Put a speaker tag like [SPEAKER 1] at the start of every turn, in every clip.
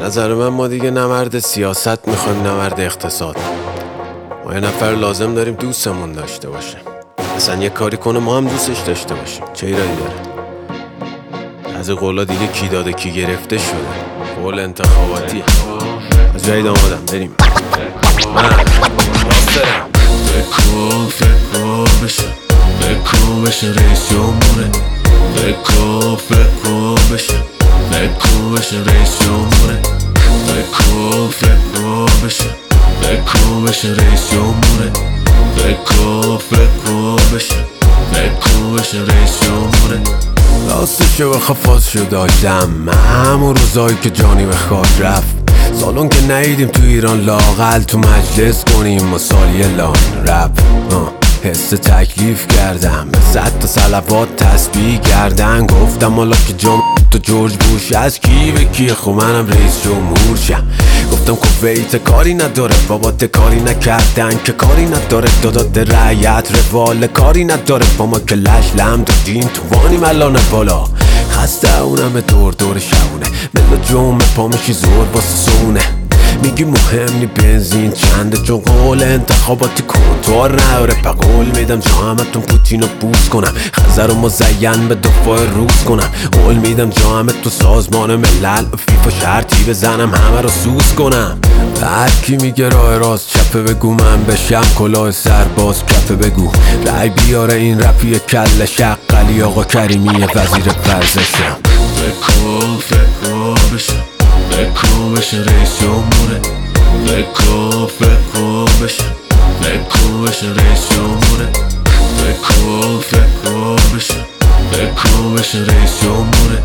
[SPEAKER 1] نظر من ما دیگه نه مرد سیاست میخوایم نه مرد اقتصاد. ما یه نفر لازم داریم دوستمون داشته باشه، اصلا یه کاری کنه ما هم دوستش داشته باشیم. چه ایرادی داره؟ از قولا دیگه کی داده کی گرفته شده. قول انتخاباتی از جایی آمادم بریم. من ناصرم.
[SPEAKER 2] فکر بشه رئیس جمهوره. فکر بشه رئیس جمهوره. فکر بشه رئیس جمهوره. فکر بشه رئیس جمهوره.
[SPEAKER 1] راستشو بخوا فازشو داشتم همون روزایی که جانی به خاک رفت. سالون که نیدیم تو ایران لاقل تو مجلس کنیم و سالیه لان رپ. حس تکلیف کردم به 100 تا صلوات تسبیح کردن. گفتم حالا که تو جورج بوش از کی به کی خب منم رئیس جمهور شم. گفتم کویت کاری نداره بابات کاری نکردن که کاری نداره دادات رعیت روال کاری نداره با ما که لش لم دادیم تو وانیم الان بالا. خسته اونم دور شونه ملا جمعه پا میشی زور واسه سونه. میگی مهم نی بنزین چنده چون قول انتخاباتی کنتور نداره. پا قول میدم جا همتون پوتینو بوس کنم. خزر و مزین به دفاع روز کنم. قول میدم جا همه تو سازمان ملل فیفا شرطی بزنم همه رو سوز کنم. هر کی میگه راه راست چپه بگو من بشم کلاه سرباز کفه بگو. رای بیاره این رپی کل شقلی آقا کریمی وزیر ورزشم.
[SPEAKER 2] فکر بشه رئیس جمهوره. فکر بشه رئیس جمهوره. فکر بشه رئیس جمهوره.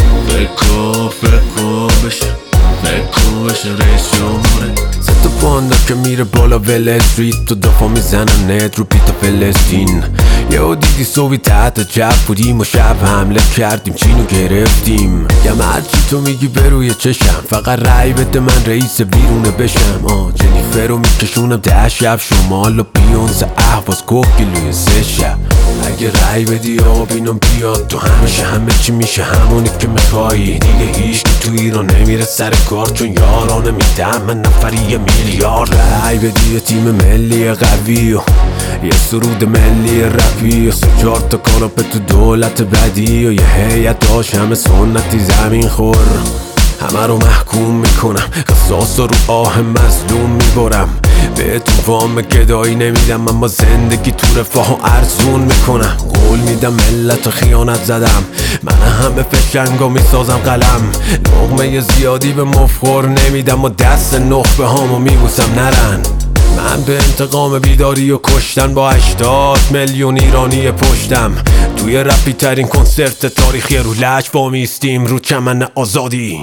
[SPEAKER 2] فکر بشه رئیس جمهوره.
[SPEAKER 1] ست پاندا که میره بالا ول استریت تو دفاع میزنن نت رو پیتا فلسطین. یهو دیدی صبحی تحت جب بودیم و شب حمله کردیم چینو گرفتیم. یم هرچی تو میگی بروی چشم فقط رای بده من رئیس بیرونه بشم. جنیفر رو میکشونم 10 شب شمال و بیونس احواز کوکیلوی 3 شب. اگه رای بدی آبینم بیاد تو همه چی میشه همونی که میخوایی. دیگه هیچ تو ایران نمیره سر کار چون یارانه میدم من نفری 1 میلیارد. رای بدی یه تیم ملی قوی و یه سرود ملی رپی و 3-4 تا کاناپه تو دولت بدی و یه هیئت داشت همه سنتی زمین خور. همه رو محکوم میکنم قصاص رو آه مظلوم میبرم. بهتون وام گدایی نمیدم اما زندگی تو رفاه و ارزون میکنم. قول میدم ملت خیانت زدم من همه فشنگا میسازم قلم. لقمه زیادی به مفخور نمیدم و دست نخبه هامو میبوسم نرن. من به انتقام بیداری و کشتن با 80 میلیون ایرانی پشتم. توی رپی ترین کنسرت تاریخی رو لج وامیستیم رو چمن آزادی.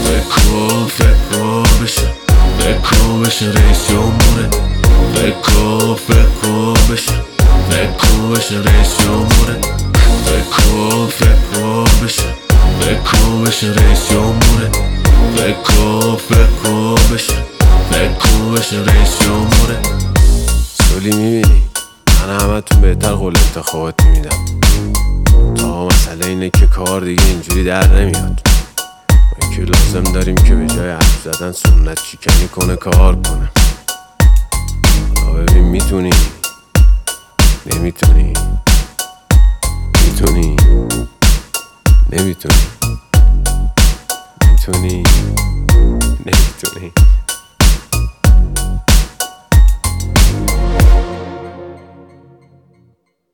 [SPEAKER 2] فکر بشه رئیس جمهوره. فکر بشه رئیس جمهوره. فکر بشه رئیس جمهوره. فکر بشه رئیس جمهوره.
[SPEAKER 1] سولی میبینی من همه تون بهتر قول انتخاباتی میدم. تا مسئله اینه که کار دیگه اینجوری در نمیاد. ما که لازم داریم که به جای حرف زدن سنت شکنی کنه کار کنه. حالا ببین میتونی نمیتونی میتونی نمیتونی میتونی نمیتونی